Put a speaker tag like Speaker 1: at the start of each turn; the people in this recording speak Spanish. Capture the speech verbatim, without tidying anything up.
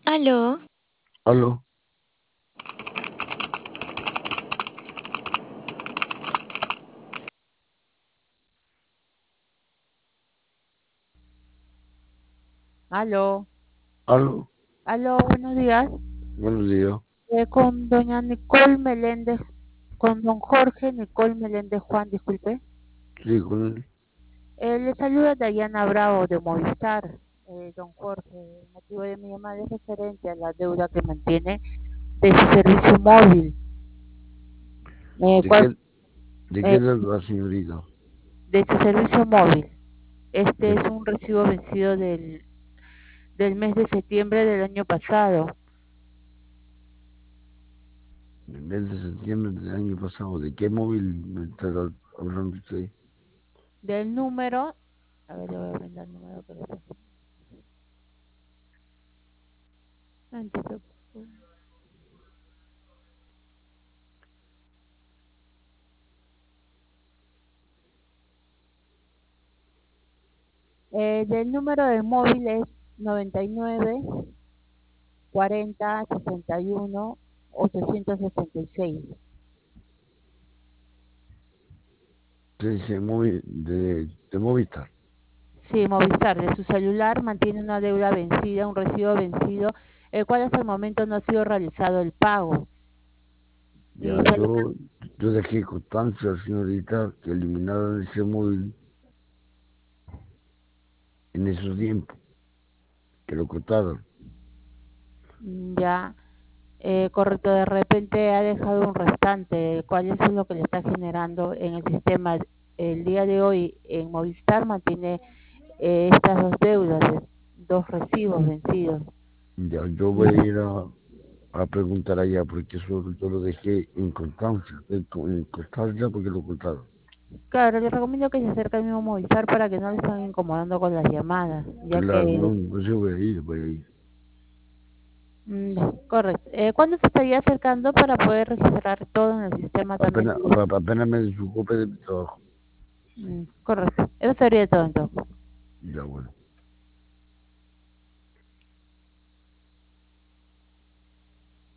Speaker 1: Aló,
Speaker 2: Aló,
Speaker 3: Aló,
Speaker 2: aló,
Speaker 3: aló, buenos días.
Speaker 2: buenos días.
Speaker 3: Eh, con doña Nicole Meléndez, con don Jorge Nicole Meléndez Juan, disculpe.
Speaker 2: Sí, con él.
Speaker 3: Eh, le saluda Dayana Bravo de Movistar. Eh, don Jorge, el motivo de mi llamada es referente a la deuda que mantiene de su servicio móvil. Eh,
Speaker 2: ¿De
Speaker 3: ¿cuál-
Speaker 2: qué, de qué
Speaker 3: eh,
Speaker 2: edad la señorita?
Speaker 3: de su servicio móvil. Este
Speaker 2: De,
Speaker 3: es un recibo vencido del, del mes de septiembre del año pasado.
Speaker 2: del mes de septiembre del año pasado. ¿De qué móvil me está hablando usted?
Speaker 3: Del número, a ver, le voy a brindar el número que lo tengo. Eh, del número de móvil es noventa y nueve cuarenta sesenta y uno ochocientos sesenta y seis.
Speaker 2: Se dice móvil de, de Movistar.
Speaker 3: Sí, Movistar, de su celular mantiene una deuda vencida, un recibo vencido, el cual hasta el momento no ha sido realizado el pago. Y
Speaker 2: Ya,
Speaker 3: bueno,
Speaker 2: yo, yo dejé constancia, señorita, que eliminaran ese móvil en esos tiempos, que lo cortaron.
Speaker 3: mm, ya, eh, correcto, de repente ha dejado un restante, el cual eso es lo que le está generando en el sistema. El día de hoy en Movistar mantiene eh, estas dos deudas, de- dos recibos vencidos.
Speaker 2: Ya, yo voy a ir a, a preguntar allá, porque eso yo lo dejé en constancia, en, en constancia porque lo cortaron.
Speaker 3: Claro, le recomiendo que se acerque al mismo Movistar para que no le estén incomodando con las llamadas, ya
Speaker 2: Claro,
Speaker 3: que,
Speaker 2: no, pues yo voy a ir, voy a ir.
Speaker 3: mm, correcto. Eh, ¿cuándo se estaría acercando para poder registrar todo en el sistema también?
Speaker 2: Apenas, apenas me desocupe de mi trabajo.
Speaker 3: Mm, correcto. Eso sería todo entonces.
Speaker 2: Ya, bueno.